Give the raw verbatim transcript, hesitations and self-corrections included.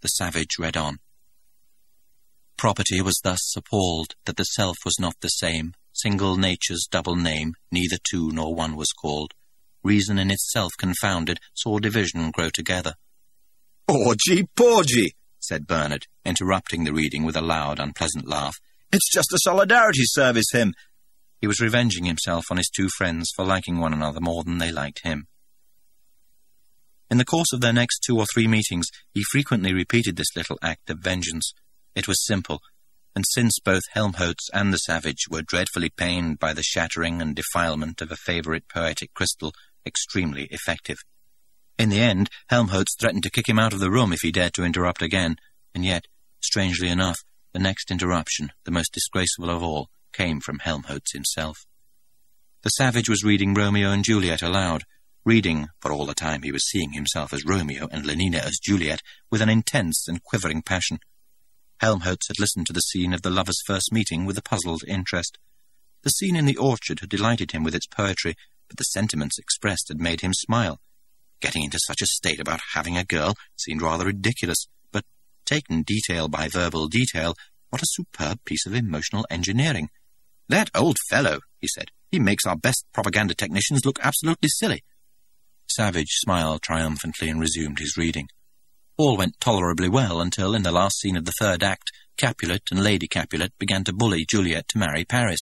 the Savage read on. Property was thus appalled that the self was not the same, single nature's double name, neither two nor one was called. Reason in itself confounded, saw division grow together. "Orgy, porgy," said Bernard, interrupting the reading with a loud, unpleasant laugh. "It's just a solidarity service hymn." He was revenging himself on his two friends for liking one another more than they liked him. In the course of their next two or three meetings, he frequently repeated this little act of vengeance. It was simple, and since both Helmholtz and the Savage were dreadfully pained by the shattering and defilement of a favourite poetic crystal, extremely effective. In the end, Helmholtz threatened to kick him out of the room if he dared to interrupt again, and yet, strangely enough, the next interruption, the most disgraceful of all, came from Helmholtz himself. The Savage was reading Romeo and Juliet aloud, reading, for all the time he was seeing himself as Romeo and Lenina as Juliet, with an intense and quivering passion. Helmholtz had listened to the scene of the lovers' first meeting with a puzzled interest. The scene in the orchard had delighted him with its poetry, but the sentiments expressed had made him smile. Getting into such a state about having a girl seemed rather ridiculous, but taken detail by verbal detail, what a superb piece of emotional engineering. "That old fellow," he said, "he makes our best propaganda technicians look absolutely silly." Savage smiled triumphantly and resumed his reading. All went tolerably well until, in the last scene of the third act, Capulet and Lady Capulet began to bully Juliet to marry Paris.